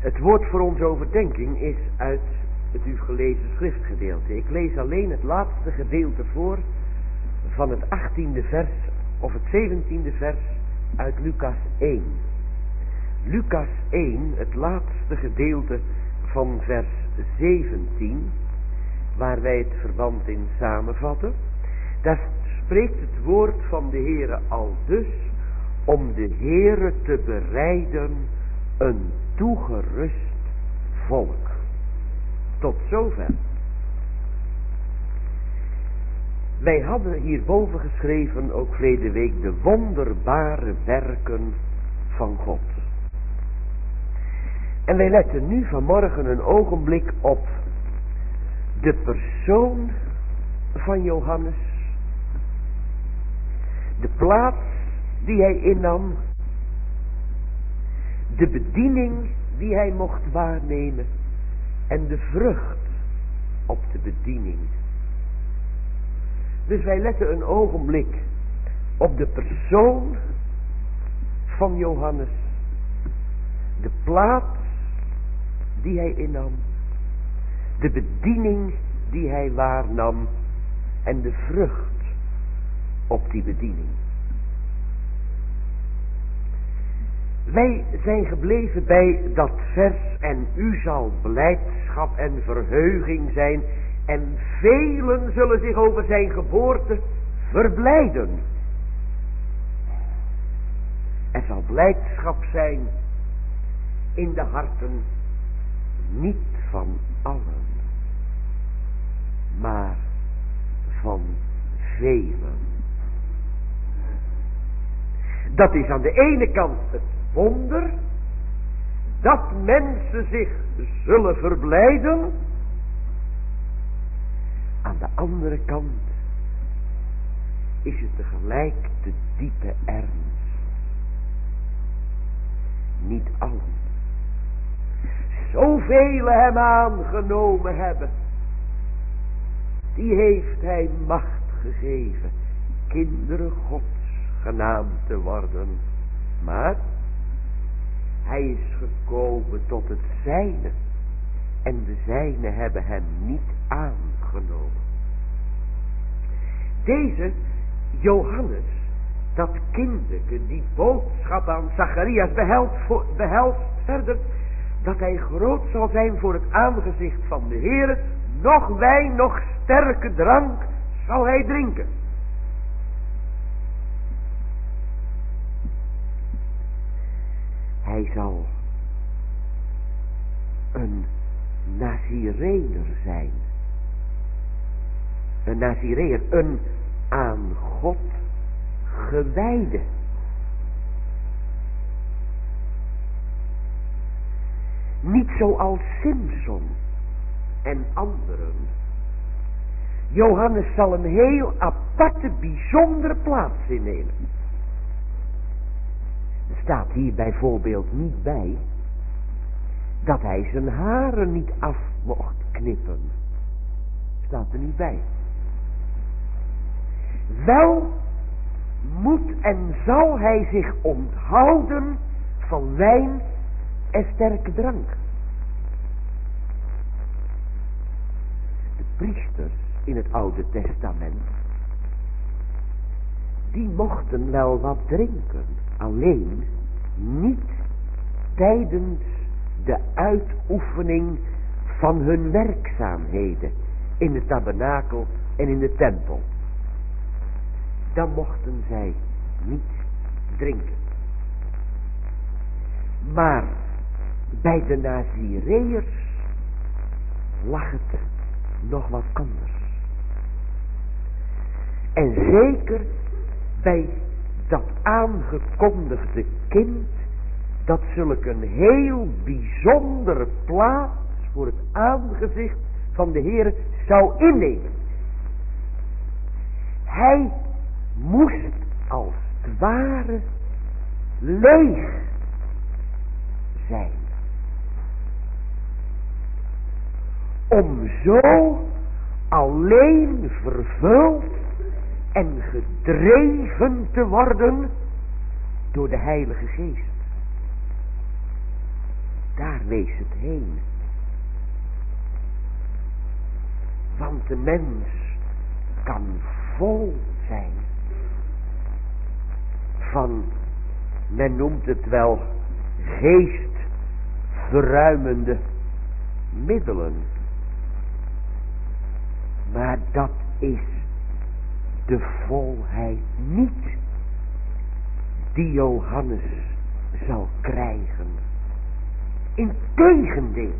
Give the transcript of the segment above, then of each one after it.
Het woord voor onze overdenking is uit het u gelezen schriftgedeelte. Ik lees alleen het laatste gedeelte voor van het 18e vers of het 17e vers uit Lucas 1. Lucas 1, het laatste gedeelte van vers 17, waar wij het verband in samenvatten. Daar spreekt het woord van de Heere aldus om de Heere te bereiden een toegerust volk. Tot zover. Wij hadden hierboven geschreven ook verlede week de wonderbare werken van God. En wij letten nu vanmorgen een ogenblik op de persoon van Johannes, de plaats die hij innam, de bediening die hij mocht waarnemen en de vrucht op de bediening. Dus wij letten een ogenblik op de persoon van Johannes, de plaats die hij innam, de bediening die hij waarnam en de vrucht op die bediening. Wij zijn gebleven bij dat vers en u zal blijdschap en verheuging zijn en velen zullen zich over zijn geboorte verblijden. Er zal blijdschap zijn in de harten, niet van allen, maar van velen. Dat is aan de ene kant het wonder dat mensen zich zullen verblijden. Aan de andere kant is het tegelijk de diepe ernst. Niet allen. Zoveel hem aangenomen hebben, die heeft hij macht gegeven kinderen Gods genaamd te worden. Maar hij is gekomen tot het zijne en de zijne hebben hem niet aangenomen. Deze Johannes, dat kinderke, die boodschap aan Zacharias behelst verder dat hij groot zal zijn voor het aangezicht van de Heere. Nog wijn, nog sterke drank zal hij drinken. Hij zal een Nazireër zijn. Een Nazireër, een aan God gewijde. Niet zoals Simson en anderen. Johannes zal een heel aparte, bijzondere plaats innemen. Er staat hier bijvoorbeeld niet bij dat hij zijn haren niet af mocht knippen. Staat er niet bij. Wel moet en zal hij zich onthouden van wijn en sterke drank. De priesters in het Oude Testament, die mochten wel wat drinken, alleen niet tijdens de uitoefening van hun werkzaamheden in de tabernakel en in de tempel. Dan mochten zij niet drinken. Maar bij de Nazireërs lag het nog wat anders. En zeker bij dat aangekondigde kind, dat zulk een heel bijzondere plaats voor het aangezicht van de Heere zou innemen. Hij moest als het ware leeg zijn. Om zo alleen vervuld en gedreven te worden door de Heilige Geest. Daar wees het heen? Want de mens kan vol zijn van, men noemt het wel, geestverruimende middelen. Maar dat is de volheid niet die Johannes zal krijgen. Integendeel,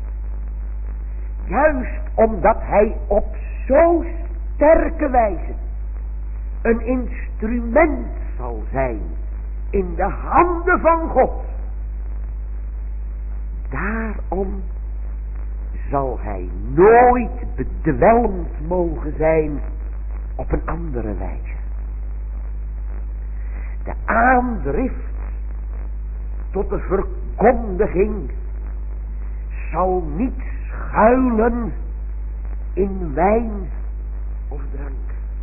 juist omdat hij op zo sterke wijze een instrument zal zijn in de handen van God, daarom zal hij nooit bedwelmd mogen zijn op een andere wijze. De aandrift tot de verkondiging zal niet schuilen in wijn of drank.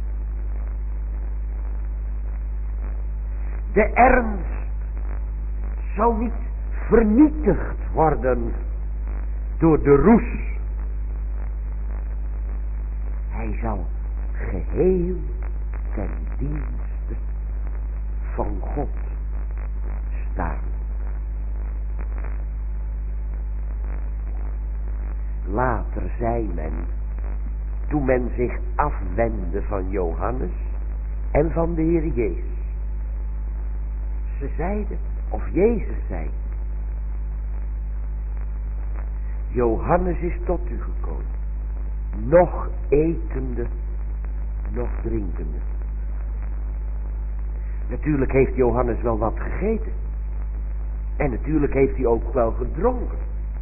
De ernst zal niet vernietigd worden door de roes. Hij zal geheel ten dienste van God staan. Later zei men, toen men zich afwendde van Johannes en van de Heer Jezus. Ze zeiden, of Jezus zei, Johannes is tot u gekomen, nog etende, nog drinkende. Natuurlijk heeft Johannes wel wat gegeten. En natuurlijk heeft hij ook wel gedronken.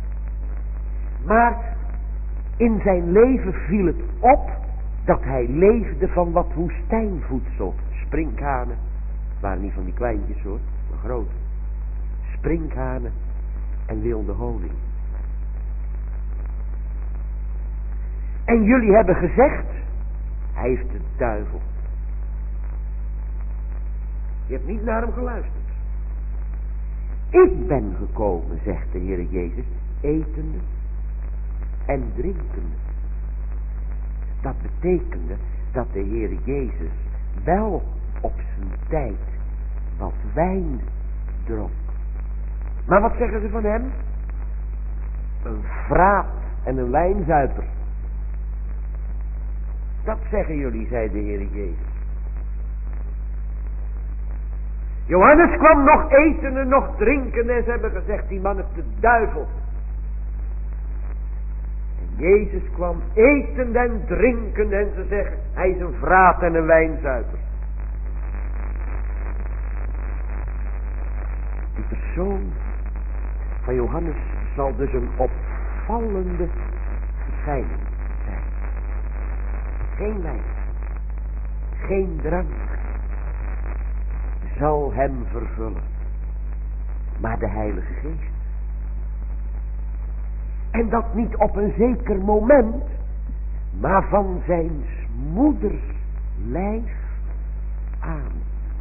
Maar in zijn leven viel het op dat hij leefde van wat woestijnvoedsel. Sprinkhanen, waren niet van die kleintjes hoor, maar grote. Sprinkhanen en wilde honing. En jullie hebben gezegd, hij heeft de duivel. Je hebt niet naar hem geluisterd. Ik ben gekomen, zegt de Heer Jezus, etende en drinkende. Dat betekende dat de Heer Jezus wel op zijn tijd wat wijn dronk. Maar wat zeggen ze van hem? Een vraat en een wijnzuiper. Dat zeggen jullie, zei de Heer Jezus. Johannes kwam nog eten en nog drinken en ze hebben gezegd, die man is de duivel. En Jezus kwam eten en drinken en ze zeggen, hij is een vraat en een wijnzuiper. Die persoon van Johannes zal dus een opvallende verschijning zijn. Geen wijn, geen drank zal hem vervullen, maar de Heilige Geest. En dat niet op een zeker moment, maar van zijn moeders lijf aan.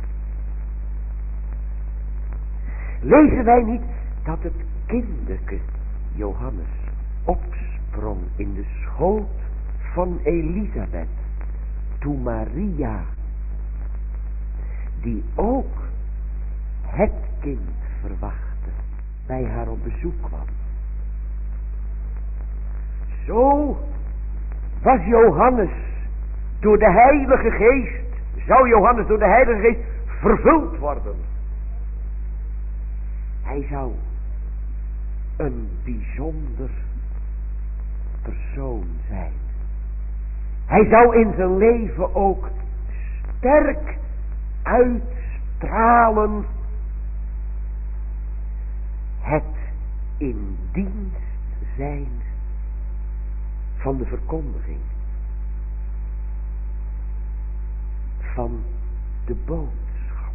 Lezen wij niet dat het kinderke Johannes opsprong in de schoot van Elisabeth, toen Maria, die ook het kind verwachtte, bij haar op bezoek kwam. Zo was Johannes door de Heilige Geest, zou Johannes door de Heilige Geest vervuld worden. Hij zou een bijzonder persoon zijn. Hij zou in zijn leven ook sterk uitstralen het in dienst zijn van de verkondiging van de boodschap.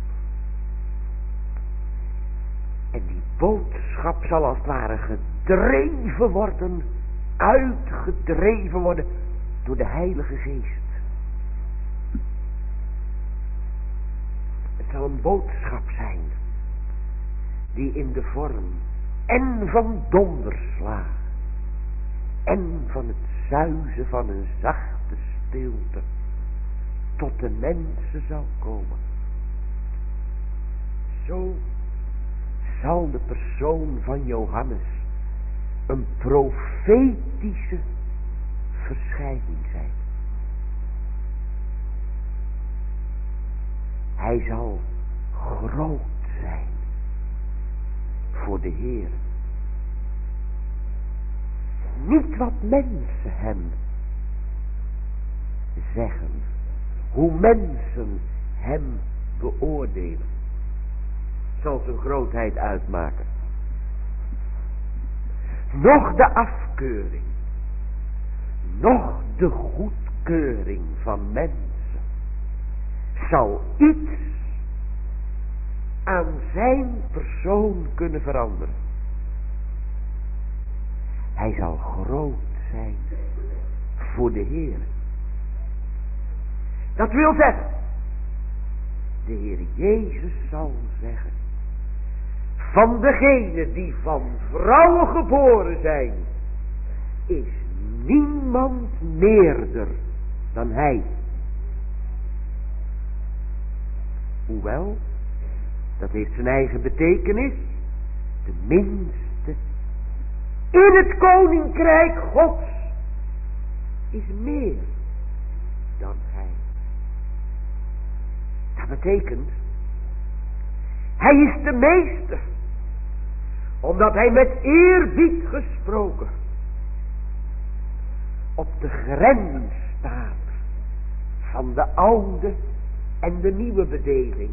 En die boodschap zal als het ware gedreven worden, uitgedreven worden door de Heilige Geest. Het zal een boodschap zijn die in de vorm en van donderslagen en van het zuizen van een zachte stilte tot de mensen zal komen. Zo zal de persoon van Johannes een profetische verschijning zijn. Hij zal groot zijn voor de Heer. Niet wat mensen hem zeggen, hoe mensen hem beoordelen, zal zijn grootheid uitmaken. Nog de afkeuring, nog de goedkeuring van mensen zal iets aan zijn persoon kunnen veranderen. Hij zal groot zijn voor de Heer. Dat wil zeggen, de Heer Jezus zal zeggen, van degenen die van vrouwen geboren zijn, is niemand meerder dan hij. Hoewel, dat heeft zijn eigen betekenis, de minste in het koninkrijk Gods is meer dan hij. Dat betekent, hij is de meester, omdat hij met eerbied gesproken op de grens staat van de oude en de nieuwe bedeling.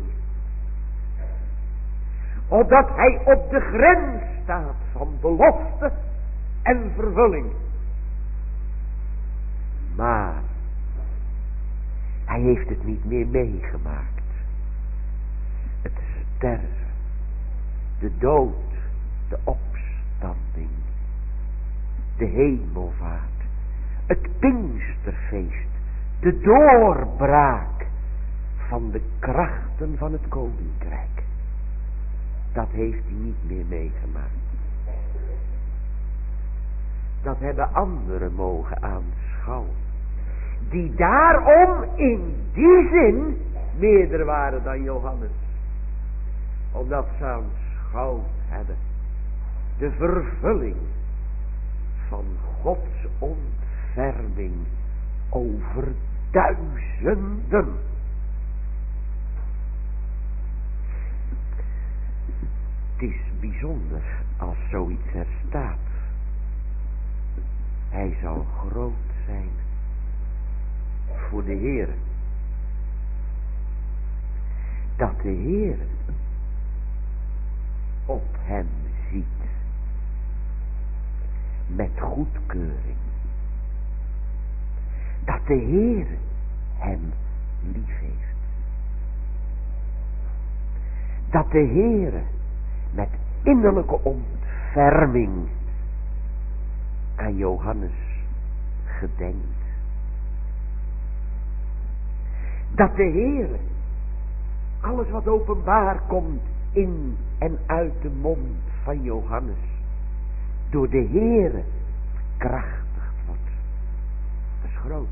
Opdat hij op de grens staat van belofte en vervulling. Maar hij heeft het niet meer meegemaakt. Het sterven, de dood, de opstanding, de hemelvaart, het Pinksterfeest, de doorbraak van de krachten van het koninkrijk. Dat heeft hij niet meer meegemaakt. Dat hebben anderen mogen aanschouwen, die daarom in die zin meerder waren dan Johannes, omdat ze aanschouwd hebben de vervulling van Gods ontferming over duizenden. Het is bijzonder als zoiets er staat. Hij zal groot zijn voor de Heer. Dat de Heer op hem ziet met goedkeuring. Dat de Heer hem lief heeft. Dat de Heer met innerlijke ontferming aan Johannes gedenkt. Dat de Heer alles wat openbaar komt in en uit de mond van Johannes door de Heer krachtig wordt. Dat is groot.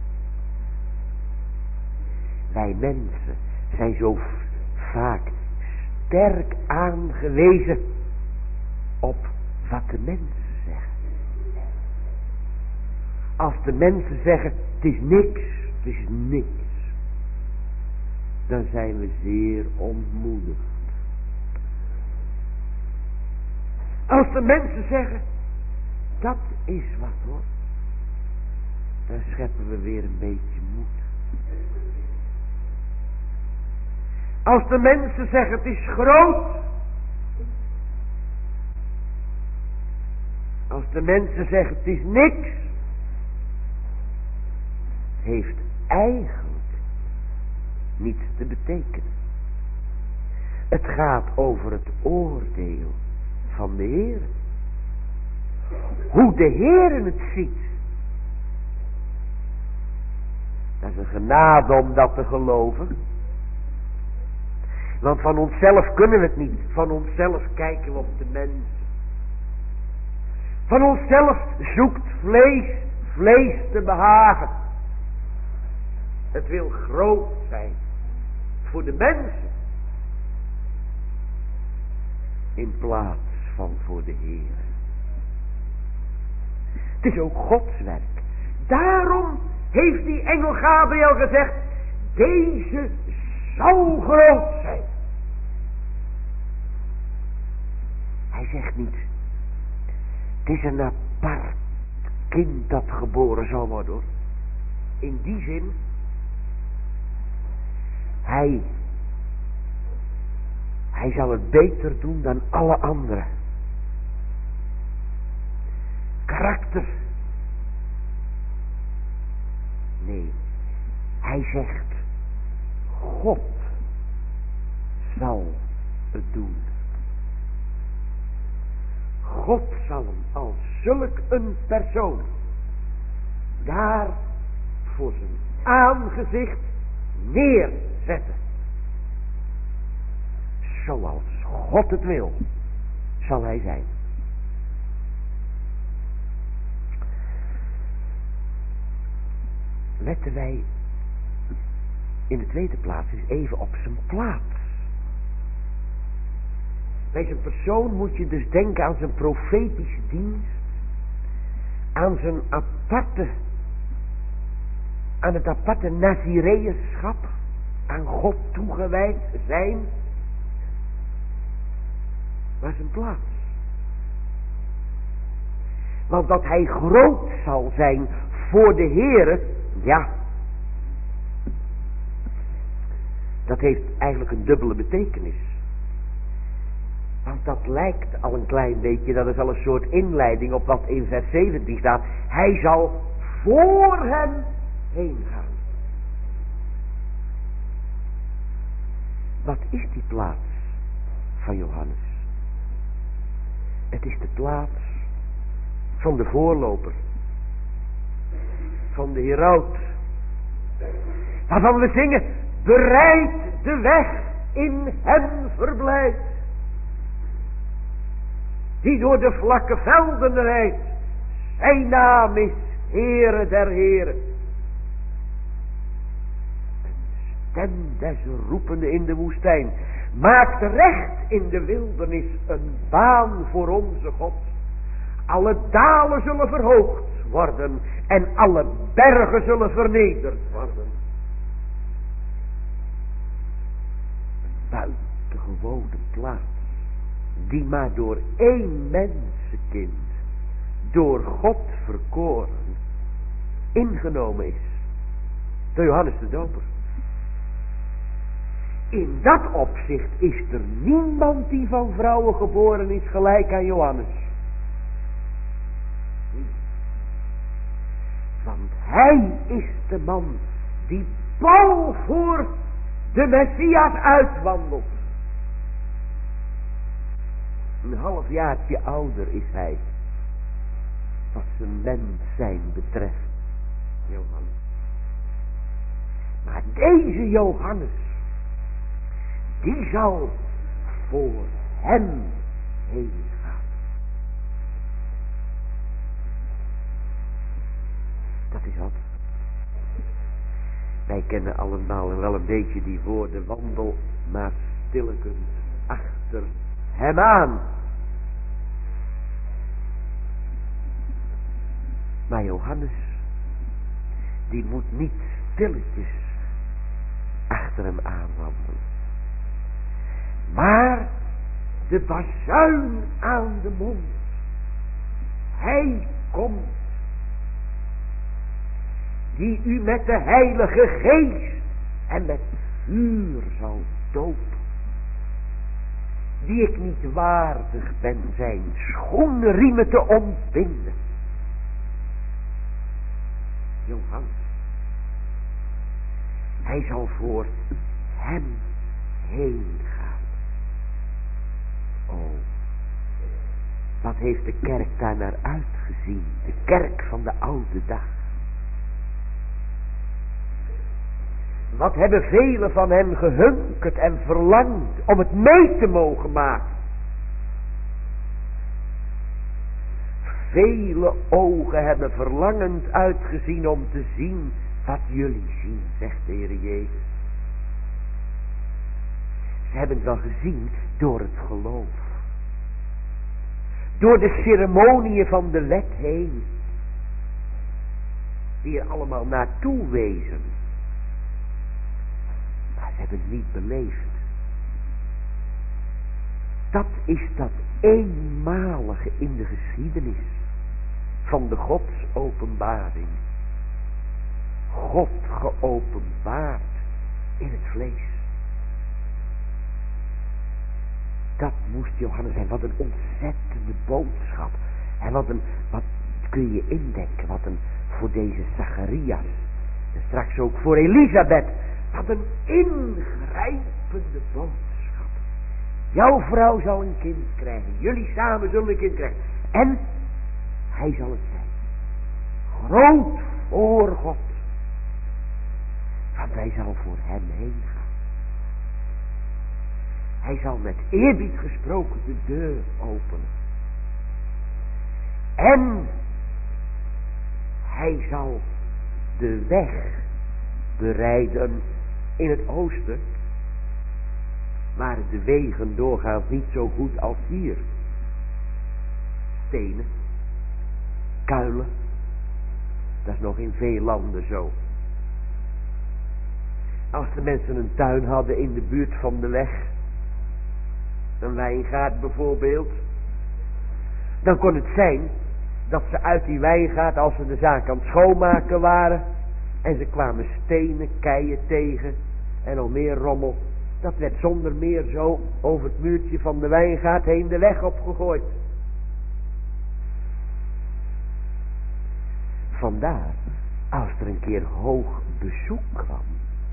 Wij mensen zijn zo vaak sterk aangewezen op wat de mensen zeggen. Als de mensen zeggen, het is niks, het is niks, dan zijn we zeer ontmoedigd. Als de mensen zeggen, dat is wat hoor, dan scheppen we weer een beetje moed. Als de mensen zeggen, het is groot. Als de mensen zeggen, het is niks. Heeft eigenlijk niets te betekenen. Het gaat over het oordeel van de Heer. Hoe de Heer het ziet. Dat is een genade om dat te geloven. Want van onszelf kunnen we het niet. Van onszelf kijken we op de mensen. van onszelf zoekt vlees te behagen. Het wil groot zijn voor de mensen, in plaats van voor de Heer. Het is ook Gods werk. Daarom heeft die engel Gabriel gezegd, deze zal groot zijn. Hij zegt niet, het is een apart kind dat geboren zal worden, hoor. In die zin, hij zal het beter doen dan alle anderen. Karakter. Nee, hij zegt, God zal het doen. God zal hem als zulk een persoon daar voor zijn aangezicht neerzetten. Zoals God het wil, zal hij zijn. Letten wij in de tweede plaats eens even op zijn plaats. Bij zijn persoon moet je dus denken aan zijn profetische dienst, aan het aparte Nazireënschap, aan God toegewijd zijn. Maar zijn plaats. Want dat hij groot zal zijn voor de Heere, ja, dat heeft eigenlijk een dubbele betekenis. Want dat lijkt al een klein beetje, dat is al een soort inleiding op wat in vers 17 staat. Hij zal voor hem heen gaan. Wat is die plaats van Johannes? Het is de plaats van de voorloper, van de heraut, waarvan we zingen, bereid de weg in hem verblijft, die door de vlakke velden rijdt. Zijn naam is Heere der Heren. Een stem des roepende in de woestijn maakt recht in de wildernis een baan voor onze God. Alle dalen zullen verhoogd worden en alle bergen zullen vernederd worden. Een buitengewone plaats, die maar door één mensenkind, door God verkoren, ingenomen is. Door Johannes de Doper. In dat opzicht is er niemand die van vrouwen geboren is gelijk aan Johannes. Want hij is de man die pal voor de Messias uitwandelt. Een halfjaartje ouder is hij, wat zijn mens zijn betreft, Johannes. Maar deze Johannes, die zal voor hem heen gaan. Dat is wat. Wij kennen allemaal wel een beetje die woorden, wandel maar stillekens achter hem aan. Maar Johannes, die moet niet stilletjes achter hem aanwandelen. Maar de bazuin aan de mond. Hij komt. Die u met de Heilige Geest en met vuur zal dopen. Die ik niet waardig ben zijn schoenriemen te ontbinden. Johannes. Hij zal voor hem heen gaan. Oh, wat heeft de kerk daar naar uitgezien? De kerk van de oude dag. Wat hebben velen van hen gehunkerd en verlangd om het mee te mogen maken. vele ogen hebben verlangend uitgezien om te zien wat jullie zien, zegt de Heer Jezus. Ze hebben het wel gezien door het geloof. Door de ceremoniën van de wet heen. Die er allemaal naartoe wezen. Maar ze hebben het niet beleefd. Dat is dat eenmalige in de geschiedenis van de Godsopenbaring. God geopenbaard in het vlees. Dat moest Johannes zijn. Wat een ontzettende boodschap. En wat kun je indenken. Wat een, voor deze Zacharias. En straks ook voor Elisabeth. Wat een ingrijpende boodschap. Jouw vrouw zal een kind krijgen. Jullie samen zullen een kind krijgen. En hij zal het zijn. Groot voor God. Want hij zal voor hem heen gaan. Hij zal met eerbied gesproken de deur openen. En hij zal de weg bereiden in het oosten. Waren de wegen doorgaans niet zo goed als hier. Stenen, kuilen. Dat is nog in veel landen zo. Als de mensen een tuin hadden in de buurt van de weg, een wijngaard bijvoorbeeld, dan kon het zijn dat ze uit die wijngaard, als ze de zaak aan het schoonmaken waren, en ze kwamen stenen, keien tegen en nog meer rommel, dat werd zonder meer zo over het muurtje van de wijngaard heen de weg opgegooid. Vandaar, als er een keer hoog bezoek kwam,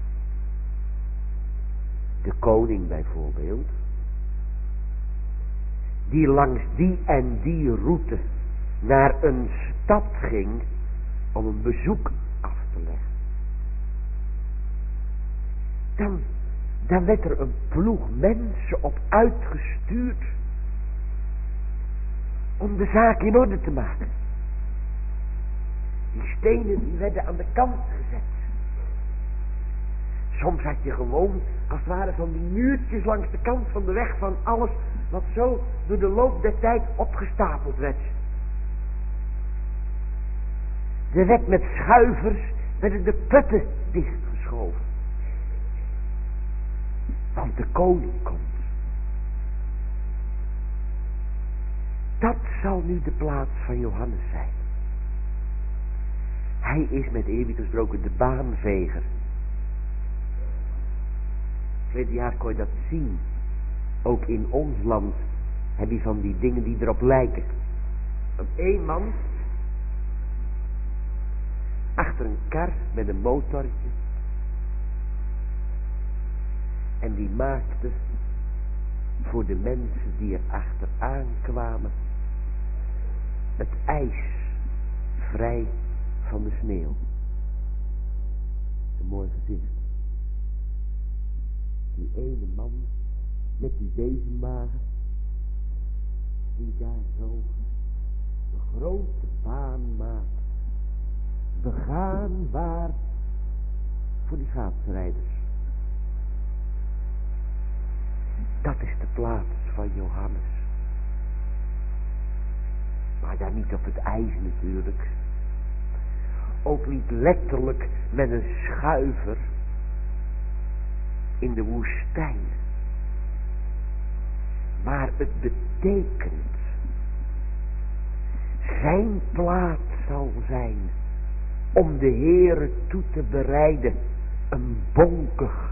de koning bijvoorbeeld, die langs die en die route naar een stad ging om een bezoek af te leggen. Dan werd er een ploeg mensen op uitgestuurd om de zaak in orde te maken. Die stenen die werden aan de kant gezet. Soms had je gewoon, als het ware, van die muurtjes langs de kant van de weg van alles wat zo door de loop der tijd opgestapeld werd. Er werd met schuivers, werden de putten dichtgeschoven. Want de koning komt. Dat zal nu de plaats van Johannes zijn. Hij is met eerbied gesproken de baanveger. Verleden jaar kon je dat zien. Ook in ons land heb je van die dingen die erop lijken. Een man achter een kar met een motortje. En die maakte voor de mensen die er achteraan kwamen het ijs vrij van de sneeuw. Een mooi gezicht. Die ene man met die bezemwagen, die daar zo een grote baan maakt, begaanbaar voor die schaatsrijders. Dat is de plaats van Johannes. Maar daar niet op het ijs natuurlijk. Ook niet letterlijk met een schuiver in de woestijn. Maar het betekent, zijn plaats zal zijn om de Heere toe te bereiden een bonkig,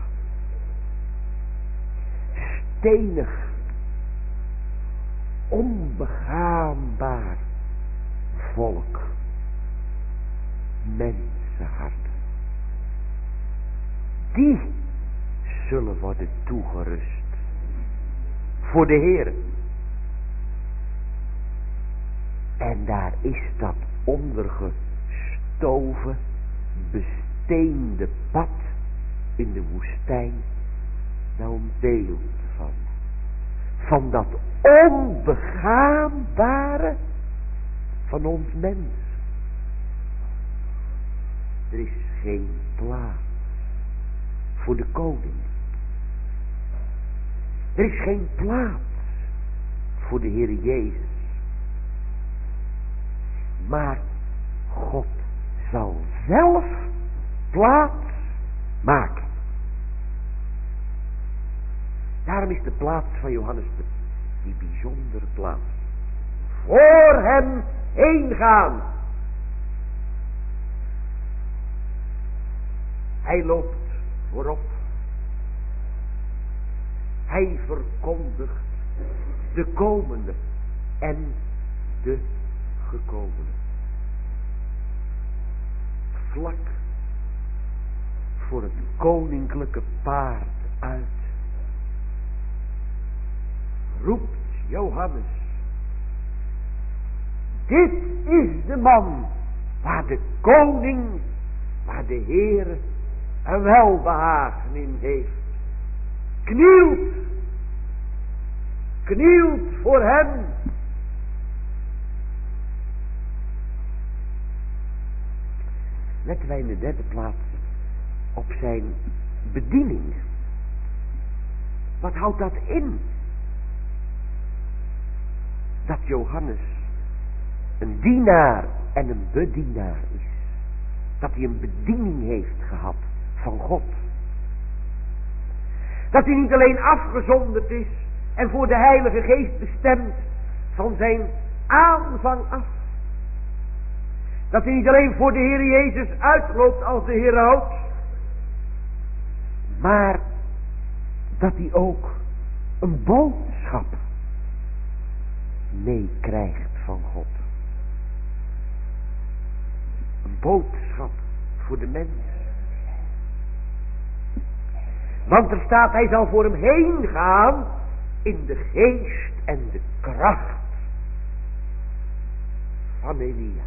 stenig, onbegaanbaar volk, mensenharten. Die zullen worden toegerust voor de Heere. En daar is dat ondergestoven, besteende pad in de woestijn nou een beeld van dat onbegaanbare van ons mens. Er is geen plaats voor de koning. Er is geen plaats voor de Heer Jezus. Maar God zal zelf plaats maken. Daarom is de plaats van Johannes die bijzondere plaats. Voor hem heen gaan. Hij loopt voorop. Hij verkondigt de komende en de gekomene. Vlak voor het koninklijke paard uit roept Johannes: dit is de man waar de koning, waar de Heer een welbehagen in heeft. Knielt voor hem. Letten wij in de derde plaats op zijn bediening. Wat houdt dat in? Dat Johannes een dienaar en een bedienaar is. Dat hij een bediening heeft gehad van God. Dat hij niet alleen afgezonderd is en voor de Heilige Geest bestemd van zijn aanvang af. Dat hij niet alleen voor de Heer Jezus uitloopt als de Heer houdt. Maar dat hij ook een boodschap meekrijgt van God. Een boodschap voor de mens. Want er staat, hij zal voor hem heen gaan in de geest en de kracht van Elia.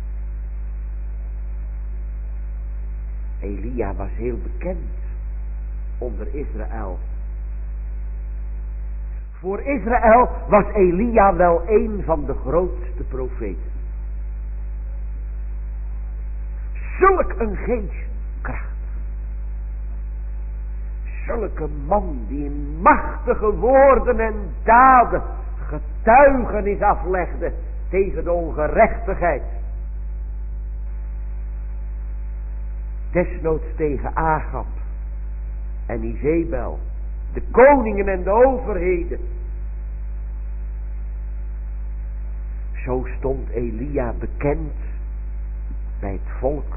Elia was heel bekend onder Israël. Voor Israël was Elia wel een van de grootste profeten. Zulk een geestkracht. Zulke man die in machtige woorden en daden getuigenis aflegde tegen de ongerechtigheid. Desnoods tegen Agab en Izebel, de koningen en de overheden. Zo stond Elia bekend bij het volk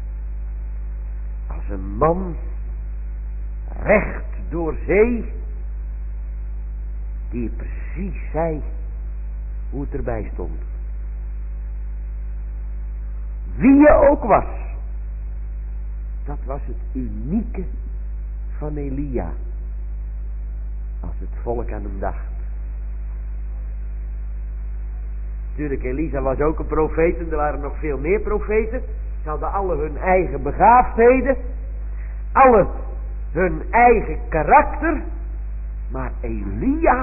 als een man recht door zee, die precies zei hoe het erbij stond. Wie je ook was, dat was het unieke van Elia, als het volk aan hem dacht. Natuurlijk, Elisa was ook een profeet en er waren nog veel meer profeten. Ze hadden alle hun eigen begaafdheden, alle hun eigen karakter, maar Elia,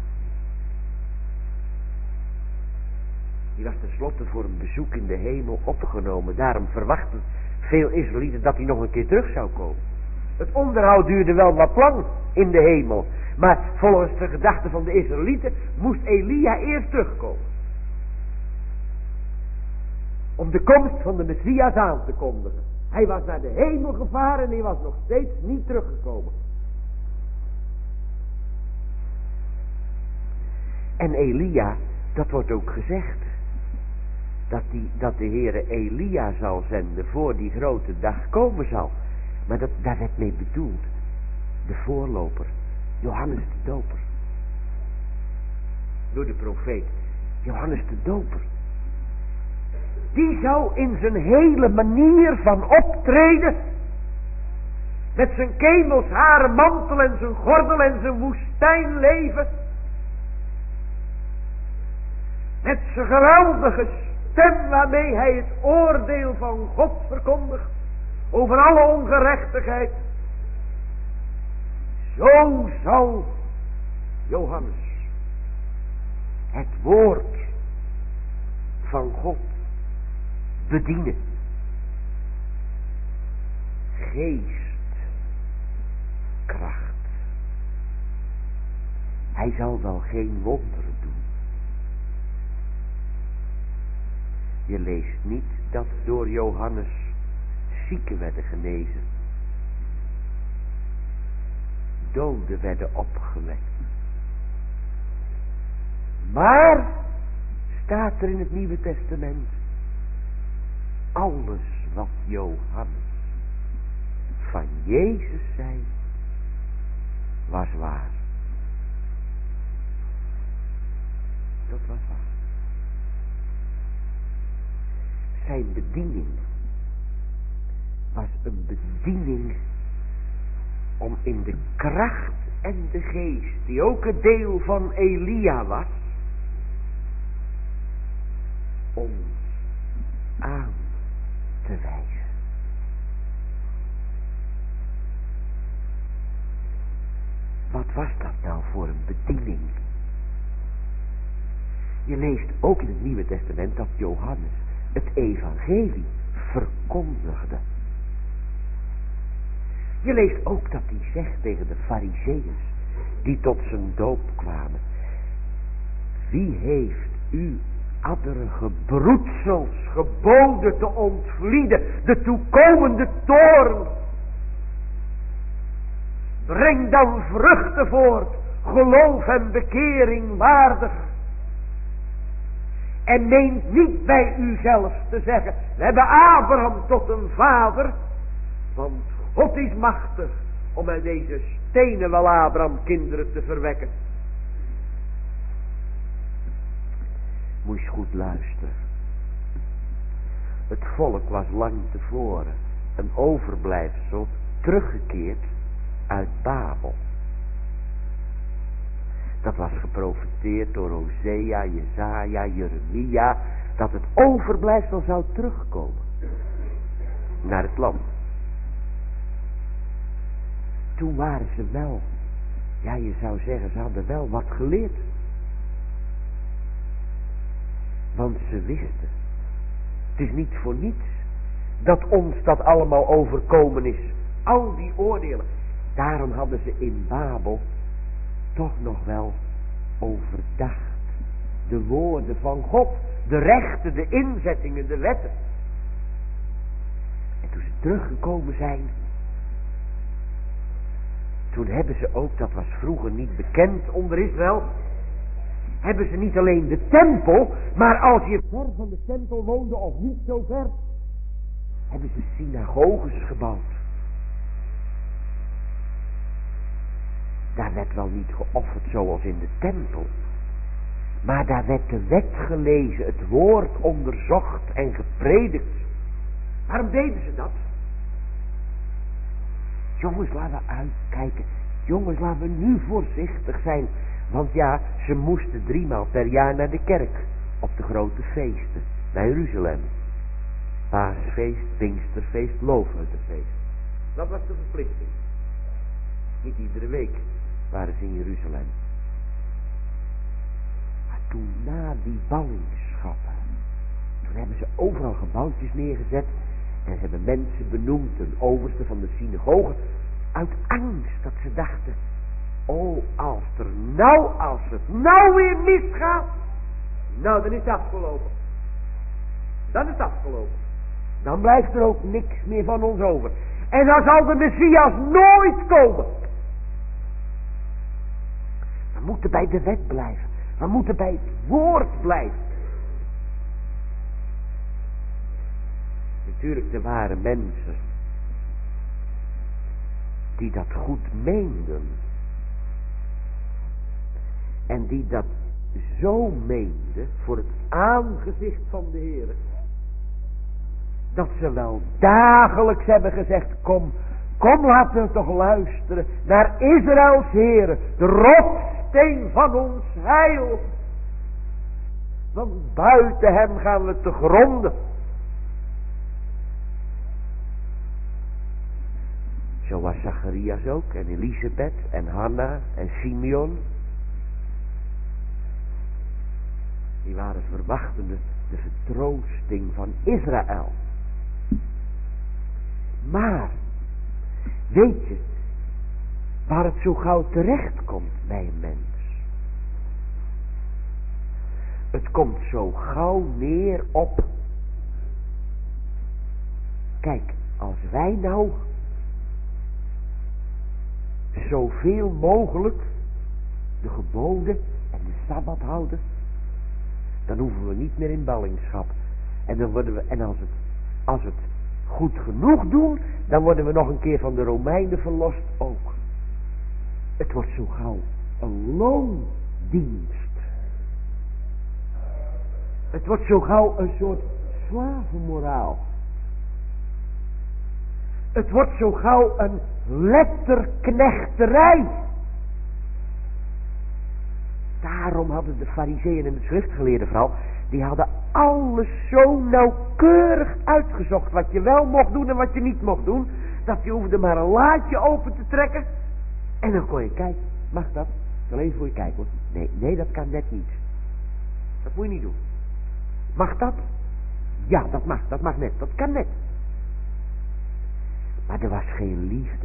die was tenslotte voor een bezoek in de hemel opgenomen. Daarom verwachten veel Israëlieten dat hij nog een keer terug zou komen. Het onderhoud duurde wel wat lang in de hemel, maar volgens de gedachten van de Israëlieten moest Elia eerst terugkomen. Om de komst van de Messias aan te kondigen. Hij was naar de hemel gevaren en hij was nog steeds niet teruggekomen. En Elia, dat wordt ook gezegd. Dat de Heere Elia zal zenden voor die grote dag komen zal. Maar daar werd mee bedoeld. De voorloper. Johannes de Doper. Door de profeet. Johannes de Doper. Die zou in zijn hele manier van optreden, met zijn kemelsharen mantel en zijn gordel en zijn woestijnleven, met zijn geweldige stem waarmee hij het oordeel van God verkondigt over alle ongerechtigheid. Zo zal Johannes het woord van God bedienen. Geest, kracht. Hij zal wel geen wonderen doen. Je leest niet dat door Johannes zieken werden genezen. Doden werden opgewekt. Maar, staat er in het Nieuwe Testament, alles wat Johannes van Jezus zei, was waar. Dat was waar. Zijn bediening was een bediening om in de kracht en de geest, die ook het deel van Elia was, ons aan te wijzen. Wat was dat nou voor een bediening? Je leest ook in het Nieuwe Testament dat Johannes het evangelie verkondigde. Je leest ook dat hij zegt tegen de Farizeeërs die tot zijn doop kwamen: wie heeft u adderige broedsels geboden te ontvlieden de toekomende toorn? Breng dan vruchten voort, geloof en bekering waardig. En meent niet bij u zelfs te zeggen: we hebben Abraham tot een vader, want God is machtig om uit deze stenen wel Abraham kinderen te verwekken. Moet je goed luisteren. Het volk was lang tevoren een overblijfsel teruggekeerd uit Babel. Dat was geprofeteerd door Hosea, Jesaja, Jeremia, dat het overblijfsel zou terugkomen naar het land. Toen waren ze wel, ja, je zou zeggen, ze hadden wel wat geleerd. Want ze wisten, het is niet voor niets dat ons dat allemaal overkomen is. Al die oordelen. Daarom hadden ze in Babel toch nog wel overdacht. De woorden van God, de rechten, de inzettingen, de wetten. En toen ze teruggekomen zijn, toen hebben ze ook, dat was vroeger niet bekend onder Israël, hebben ze niet alleen de tempel, maar als je ver van de tempel woonde of niet zo ver, hebben ze synagoges gebouwd. Daar werd wel niet geofferd zoals in de tempel, maar daar werd de wet gelezen, het woord onderzocht en gepredikt. Waarom deden ze dat? Jongens, laten we uitkijken. Jongens, laten we nu voorzichtig zijn. Want ja, ze moesten 3 maal per jaar naar de kerk. Op de grote feesten. Naar Jeruzalem. Paasfeest, Pinksterfeest, Loofhuttenfeest. Dat was de verplichting. Niet iedere week waren ze in Jeruzalem. Maar toen na die ballingschappen, toen hebben ze overal gebouwtjes neergezet. En ze hebben mensen benoemd, een overste van de synagoge, uit angst dat ze dachten: oh, als het nou weer misgaat, nou dan is het afgelopen. Dan is het afgelopen. Dan blijft er ook niks meer van ons over. En dan zal de Messias nooit komen. We moeten bij de wet blijven. We moeten bij het woord blijven. Natuurlijk, er waren mensen die dat goed meenden. En die dat zo meenden voor het aangezicht van de Heer, dat ze wel dagelijks hebben gezegd: kom laten we toch luisteren naar Israëls Heer, de rotssteen van ons heil. Want buiten hem gaan we te gronden. Zo was Zacharias ook, en Elisabeth, en Hanna, en Simeon. Die waren verwachtende de vertroosting van Israël. Maar, weet je, waar het zo gauw terecht komt bij een mens. Het komt zo gauw neer op. Kijk, als wij nou zoveel mogelijk de geboden en de Sabbat houden, dan hoeven we niet meer in ballingschap. En dan worden we, en als het goed genoeg doen, dan worden we nog een keer van de Romeinen verlost ook. Het wordt zo gauw een loondienst. Het wordt zo gauw een soort slavenmoraal. Het wordt zo gauw een letterknechterij. Daarom hadden de farizeeën en de schriftgeleerden vooral, die hadden alles zo nauwkeurig uitgezocht. Wat je wel mocht doen en wat je niet mocht doen. Dat je hoefde maar een laadje open te trekken. En dan kon je kijken. Mag dat? Ik zal even voor je kijken hoor. Nee, dat kan net niet. Dat moet je niet doen. Mag dat? Ja, dat mag net. Dat kan net. Maar er was geen liefde.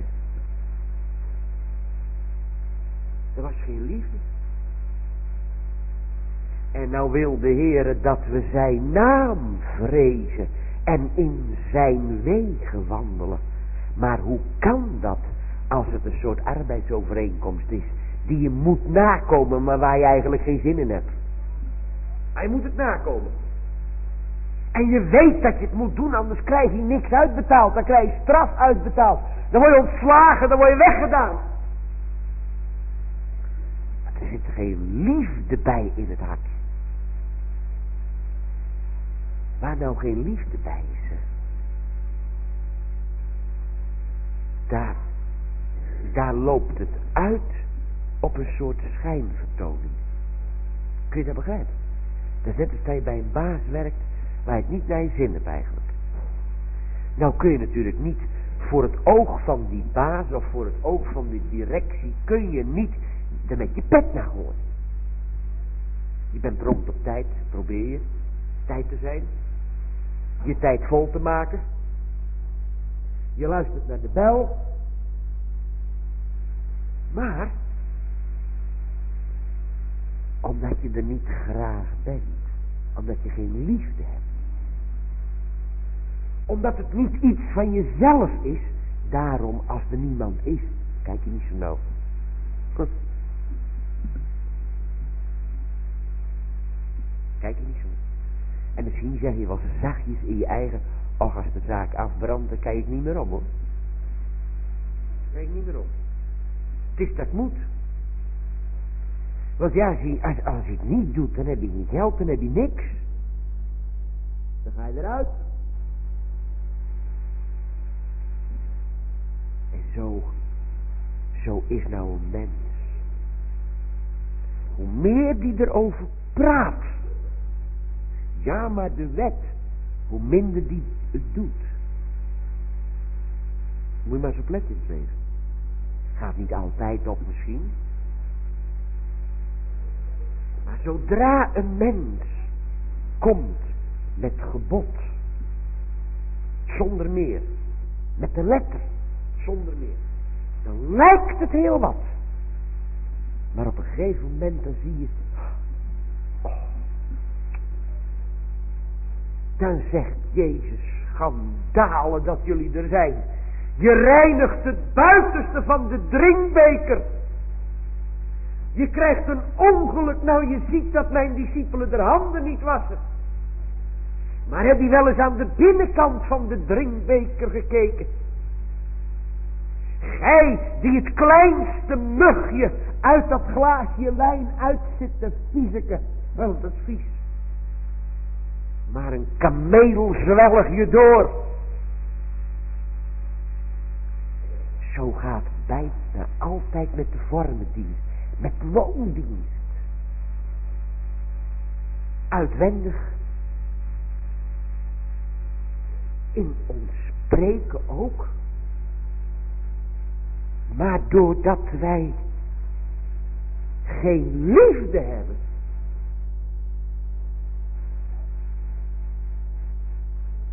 Er was geen liefde. En nou wil de Heere dat we zijn naam vrezen en in zijn wegen wandelen. Maar hoe kan dat als het een soort arbeidsovereenkomst is die je moet nakomen, maar waar je eigenlijk geen zin in hebt? Hij moet het nakomen. En je weet dat je het moet doen, anders krijg je niks uitbetaald. Dan krijg je straf uitbetaald. Dan word je ontslagen, dan word je weggedaan. Maar er zit geen liefde bij in het hart. Waar nou geen liefde bij is, hè? Daar loopt het uit op een soort schijnvertoning. Kun je dat begrijpen? Dat is net als dat je bij een baas werkt waar je het niet naar je zin hebt eigenlijk. Nou kun je natuurlijk niet voor het oog van die baas of voor het oog van de directie kun je niet er met je pet naar gooien. Je bent prompt op tijd, probeer je tijd te zijn. Je tijd vol te maken. Je luistert naar de bel. Maar, omdat je er niet graag bent. Omdat je geen liefde hebt. Omdat het niet iets van jezelf is. Daarom, als er niemand is, kijk je niet zo nauw. Goed. Kijk je niet zo. En misschien zeg je wel zo zachtjes in je eigen, och, als de zaak afbrandt, dan kijk ik niet meer om hoor. Kijk ik niet meer om. Het is dat moet. Want ja, als je het niet doet, dan heb je niet geld, dan heb je niks. Dan ga je eruit. En zo is nou een mens. Hoe meer die erover praat. Ja, maar de wet, hoe minder die het doet. Moet je maar zo opletten in het leven. Gaat niet altijd op misschien. Maar zodra een mens komt met gebod, zonder meer, met de letter, zonder meer, dan lijkt het heel wat. Maar op een gegeven moment dan zie je, dan zegt Jezus, schandalen dat jullie er zijn. Je reinigt het buitenste van de drinkbeker. Je krijgt een ongeluk. Nou, je ziet dat mijn discipelen de handen niet wassen. Maar heb je wel eens aan de binnenkant van de drinkbeker gekeken? Gij die het kleinste mugje uit dat glaasje wijn uit zit te viezeken. Wel, dat is vies. Maar een kameel zwelg je door. Zo gaat het bijna altijd met de vormendienst. Met loondienst. Uitwendig. In ons spreken ook. Maar doordat wij geen liefde hebben.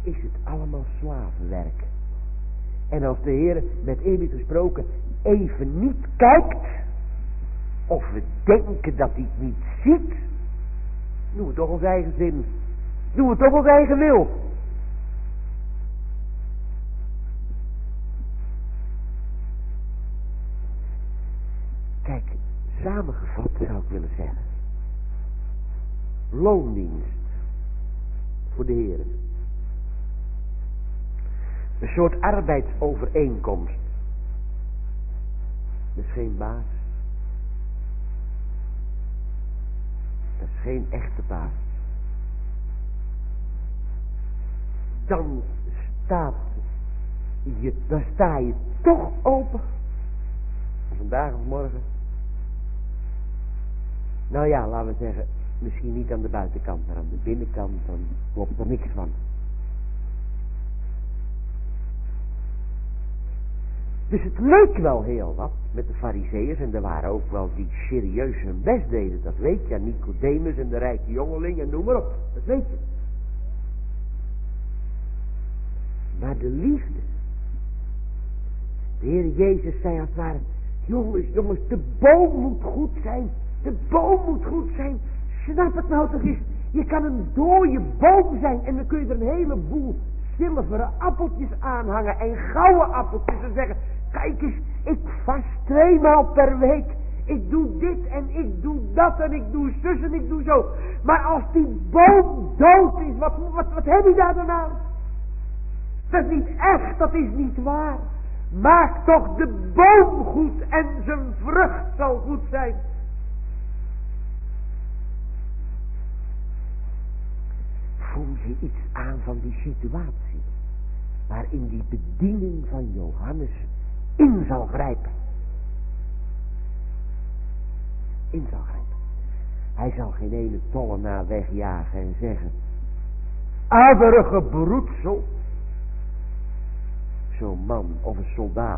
is het allemaal slavenwerk. En als de Heer met eerbied gesproken even niet kijkt, of we denken dat hij het niet ziet, doen we toch ons eigen zin. Doen we toch ons eigen wil. Kijk, samengevat zou ik willen zeggen. Loondienst voor de Heer. Een soort arbeidsovereenkomst. Dat is geen baas. Dat is geen echte baas. Dan sta je toch open. Vandaag of morgen. Nou ja, laten we zeggen, misschien niet aan de buitenkant, maar aan de binnenkant, dan klopt er niks van. Dus het leek wel heel wat met de Farizeeërs, en er waren ook wel die serieus hun best deden, dat weet je, Nicodemus en de rijke jongeling en noem maar op, dat weet je. Maar de liefde, de Heer Jezus zei als het ware, jongens, de boom moet goed zijn, de boom moet goed zijn, snap het nou toch eens, je kan een dode boom zijn en dan kun je er een heleboel zilveren appeltjes aanhangen en gouden appeltjes en zeggen, kijk eens, ik vast 2 maal per week. Ik doe dit en ik doe dat en ik doe zus en ik doe zo. Maar als die boom dood is, wat heb je daar dan aan? Dat is niet echt, dat is niet waar. Maak toch de boom goed en zijn vrucht zal goed zijn. Voel je iets aan van die situatie waarin die bediening van Johannes in zal grijpen. In zal grijpen. Hij zal geen ene tollenaar wegjagen en zeggen, aderige broedsel, zo'n man of een soldaat,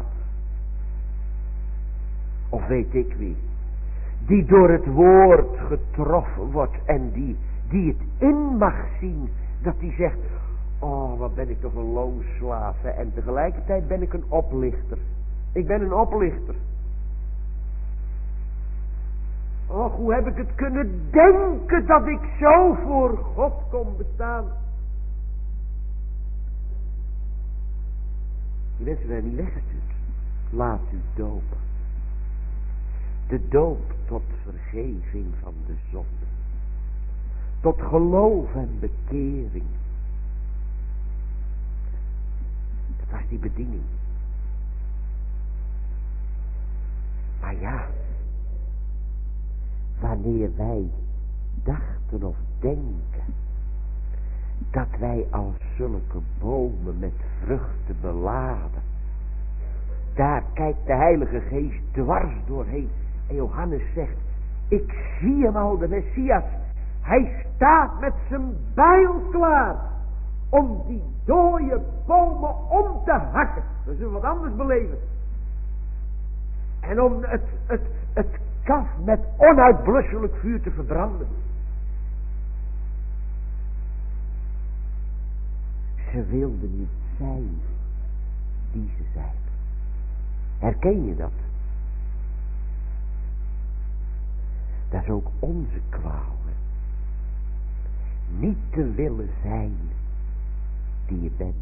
of weet ik wie, die door het woord getroffen wordt en die het in mag zien, dat hij zegt, oh wat ben ik toch een loonslaaf, en tegelijkertijd ben ik een oplichter. Ik ben een oplichter. Och, hoe heb ik het kunnen denken dat ik zo voor God kon bestaan. Die mensen werden niet weggestuurd. Laat u dopen. De doop tot vergeving van de zonde. Tot geloof en bekering. Dat was die bediening. Maar ja, wanneer wij dachten of denken dat wij als zulke bomen met vruchten beladen, daar kijkt de Heilige Geest dwars doorheen. En Johannes zegt, ik zie hem al, de Messias. Hij staat met zijn bijl klaar om die dode bomen om te hakken. We zullen wat anders beleven. En om het kaf met onuitblusselijk vuur te verbranden. Ze wilden niet zijn die ze zijn. Herken je dat? Dat is ook onze kwaal. Niet te willen zijn die je bent.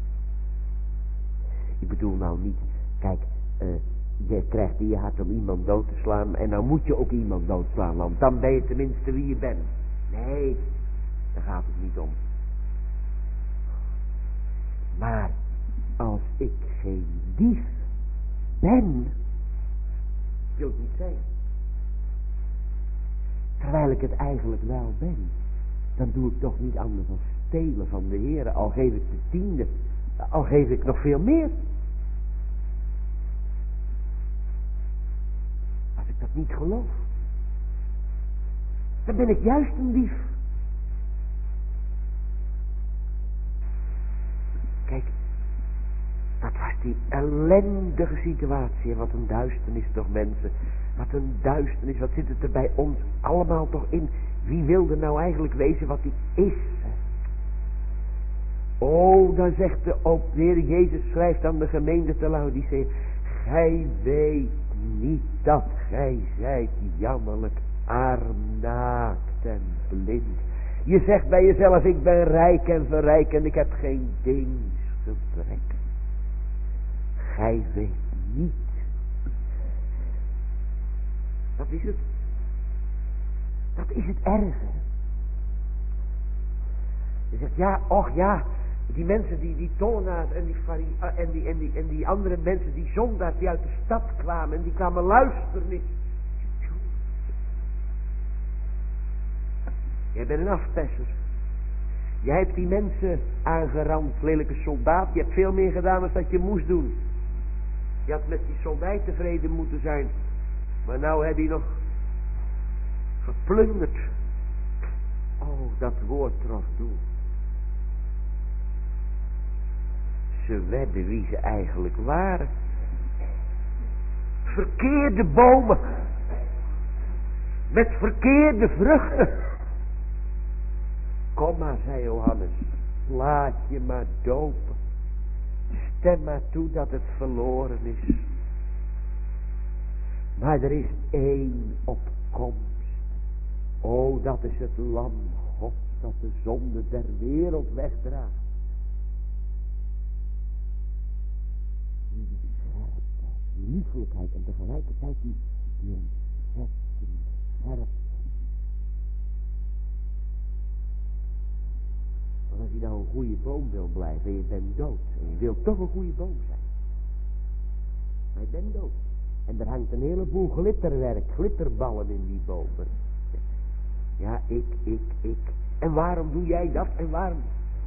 Ik bedoel nou niet, kijk, je krijgt in je hart om iemand dood te slaan en dan moet je ook iemand doodslaan, want dan ben je tenminste wie je bent. Nee, daar gaat het niet om. Maar als ik geen dief ben, wil ik niet zijn. Terwijl ik het eigenlijk wel ben, dan doe ik toch niet anders dan stelen van de Heer, al geef ik de 10e, al geef ik nog veel meer. Als ik dat niet geloof, dan ben ik juist een dief. Kijk, dat was die ellendige situatie. En wat een duisternis toch, mensen. Wat een duisternis. Wat zit het er bij ons allemaal toch in? Wie wilde nou eigenlijk wezen wat hij is? Oh, dan zegt de Heer Jezus, schrijft aan de gemeente te Laodicea: gij weet niet dat gij zijt jammerlijk, arm, naakt en blind. Je zegt bij jezelf: ik ben rijk en verrijk en ik heb geen diensgebrek. Gij weet niet. Dat is het. Dat is het erge. Je zegt: ja, och ja, die mensen die tollenaars en die andere mensen, die zondaars die uit de stad kwamen en die kwamen luisteren. Jij bent een afpesser. Jij hebt die mensen aangerand, lelijke soldaat. Je hebt veel meer gedaan dan dat je moest doen. Je had met die soldaat tevreden moeten zijn. Maar nou heb je nog geplunderd. Oh, dat woord trof doel. Ze werden wie ze eigenlijk waren. Verkeerde bomen. Met verkeerde vruchten. Kom maar, zei Johannes. Laat je maar dopen. Stem maar toe dat het verloren is. Maar er is één opkomst. O, dat is het lam Gods dat de zonde der wereld wegdraagt. Die scherpte, die liefelijkheid en tegelijkertijd die ontzettende scherpte. Maar als je nou een goede boom wil blijven en je bent dood. En je wilt toch een goede boom zijn. Maar je bent dood. En er hangt een heleboel glitterwerk, glitterballen in die bomen. Ja, ik. En waarom doe jij dat? En waarom?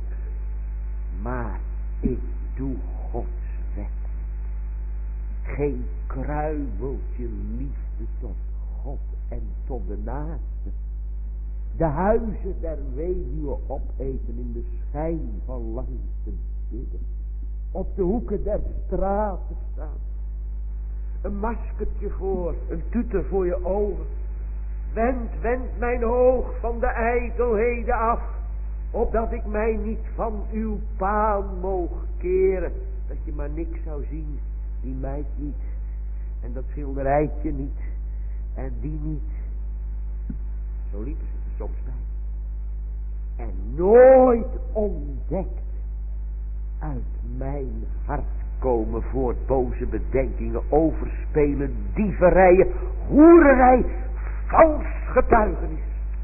Maar ik doe Gods wet. Geen kruimeltje liefde tot God en tot de naaste. De huizen der weduwe opeten in de schijn van langs te bidden. Op de hoeken der straten staan. Een maskertje voor, een tutor voor je ogen. Wend mijn oog van de ijdelheden af, opdat ik mij niet van uw paan moog keren. Dat je maar niks zou zien, die meid niet, en dat schilderijtje niet, en die niet. Zo liepen ze er soms bij. En nooit ontdekt uit mijn hart komen voort boze bedenkingen, overspelen, dieverijen, hoererij, vals getuigenis.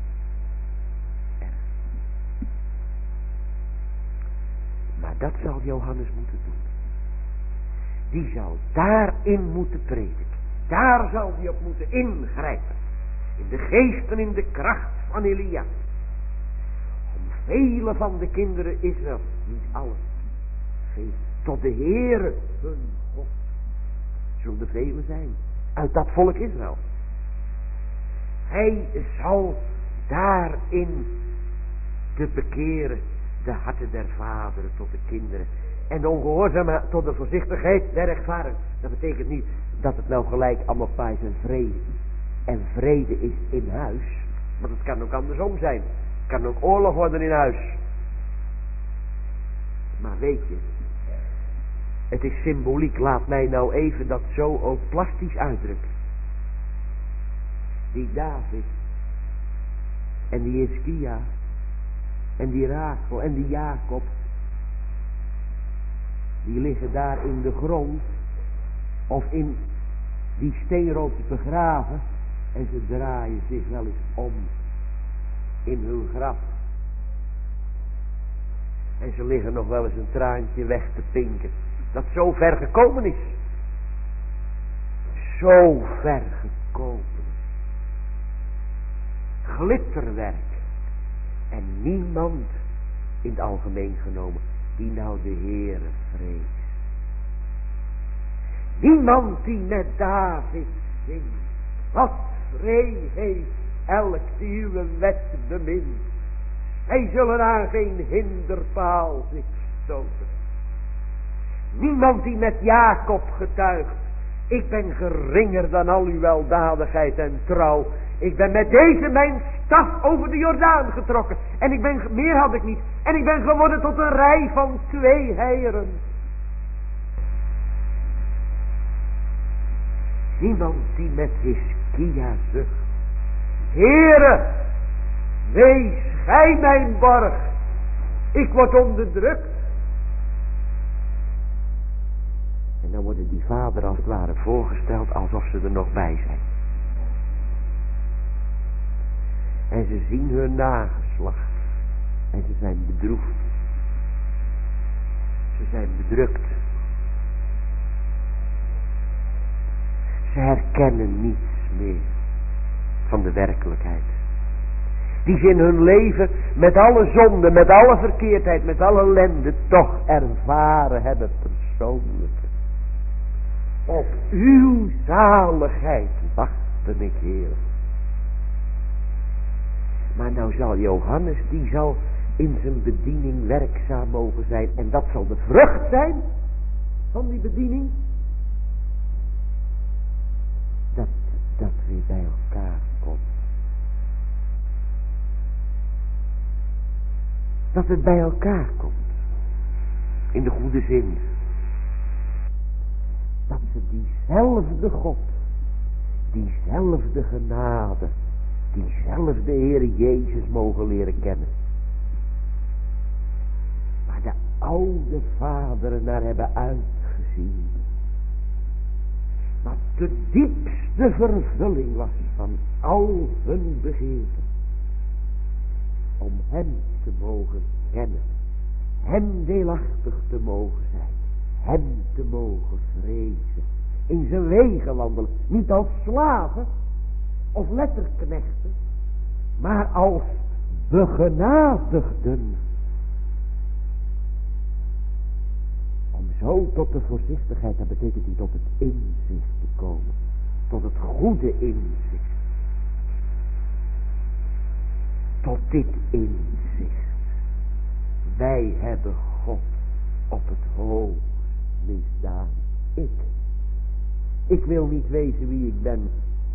Maar dat zal Johannes moeten doen. Die zal daarin moeten prediken. Daar zal hij op moeten ingrijpen. In de geest en in de kracht van Elia. Om vele van de kinderen Israël, niet allen, geeft tot de Heere hun God. Zullen er velen zijn uit dat volk Israël. Hij zal daarin de bekeren, de harten der vaderen tot de kinderen. En de ongehoorzaamheid tot de voorzichtigheid der rechtvaardigen. Dat betekent niet dat het nou gelijk allemaal pais en vrede. En vrede is in huis. Maar het kan ook andersom zijn. Het kan ook oorlog worden in huis. Maar weet je, het is symboliek. Laat mij nou even dat zo ook plastisch uitdrukken. Die David en die Hiskia en die Rachel en die Jacob, die liggen daar in de grond of in die steenrots begraven en ze draaien zich wel eens om in hun graf. En ze liggen nog wel eens een traantje weg te pinken. Dat zo ver gekomen is. Zo ver gekomen. Glitterwerk. En niemand in het algemeen genomen die nou de Heere vreest. Niemand die met David zingt. Wat vree heeft elk die uw wet bemint. Zij zullen aan geen hinderpaal zich stoten. Niemand die met Jacob getuigt. Ik ben geringer dan al uw weldadigheid en trouw. Ik ben met deze mijn staf over de Jordaan getrokken. En meer had ik niet. En ik ben geworden tot een rij van 2 heieren. Iemand die met Hiskia zucht. Heere, wees gij mijn borg. Ik word onderdrukt. En dan worden die vader als het ware voorgesteld alsof ze er nog bij zijn. En ze zien hun nageslacht. En ze zijn bedroefd. Ze zijn bedrukt. Ze herkennen niets meer van de werkelijkheid. Die ze in hun leven met alle zonde, met alle verkeerdheid, met alle ellende toch ervaren hebben persoonlijk. Op uw zaligheid wachtte ik, Heer. Maar nou zal Johannes, die zal in zijn bediening werkzaam mogen zijn. En dat zal de vrucht zijn van die bediening. Dat weer bij elkaar komt. Dat het bij elkaar komt. In de goede zin. Dat ze diezelfde God, diezelfde genade, diezelfde Heer Jezus mogen leren kennen. Waar de oude vaderen naar hebben uitgezien. Wat de diepste vervulling was van al hun begeerten. Om hem te mogen kennen. Hem deelachtig te mogen zijn. Hem te mogen vrezen. In zijn wegen wandelen. Niet als slaven of letterknechten. Maar als begenadigden. Om zo tot de voorzichtigheid, dat betekent niet tot het inzicht te komen. Tot het goede inzicht. Tot dit inzicht. Wij hebben God op het hoofd misdaan. Ik wil niet wezen wie ik ben.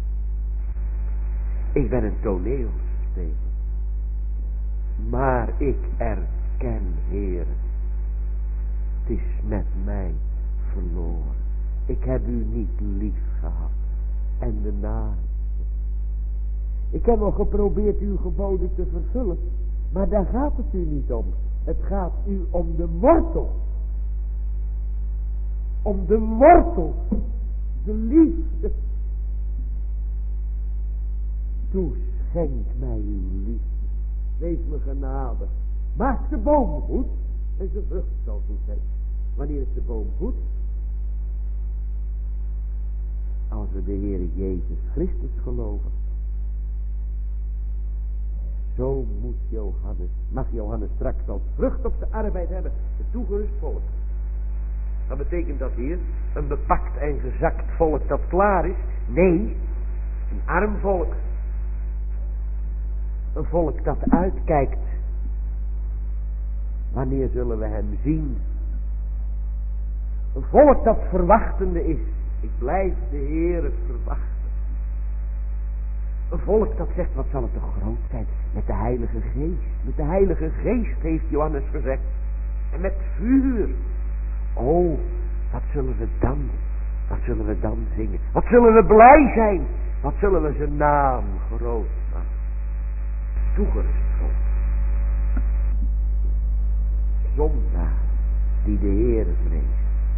Ik ben een toneelspeler. Maar ik erken, Heer, het is met mij verloren. Ik heb u niet lief gehad. En de naaste. Ik heb al geprobeerd uw geboden te vervullen. Maar daar gaat het u niet om. Het gaat u om de wortel. Om de wortel. De liefde. Toe, schenk mij uw liefde. Wees me genade. Maak de boom goed. En zijn vrucht zal goed zijn. Wanneer is de boom goed? Als we de Heer Jezus Christus geloven. Zo mag Johannes straks als vrucht op zijn arbeid hebben. Het toegerust volk. Dat betekent dat hier een bepakt en gezakt volk dat klaar is. Nee, een arm volk. Een volk dat uitkijkt. Wanneer zullen we hem zien? Een volk dat verwachtende is. Ik blijf de Heere verwachten. Een volk dat zegt, wat zal het toch groot zijn met de Heilige Geest. Met de Heilige Geest heeft Johannes gezegd. En met vuur. Oh, wat zullen we dan zingen? Wat zullen we blij zijn? Wat zullen we zijn naam groot maken? Toegerust volk. Zondaar die de Heere vreest.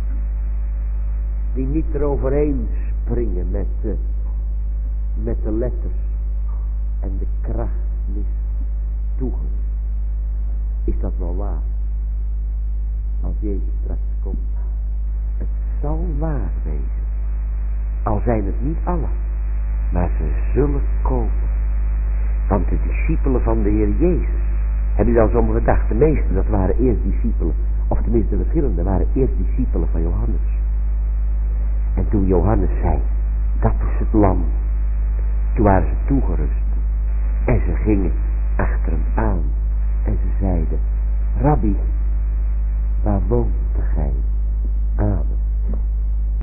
Die niet eroverheen springen met de letters en de kracht mis toegerust. Is dat wel waar? Als Jezus straks komt. Het zal waar wezen. Al zijn het niet allen. Maar ze zullen komen. Want de discipelen van de Heer Jezus. Hebben jullie al zo gedacht? De meesten dat waren eerst discipelen. Of tenminste de verschillende waren eerst discipelen van Johannes. En toen Johannes zei. Dat is het lam. Toen waren ze toegerust. En ze gingen achter hem aan. En ze zeiden. Rabbi, waar woont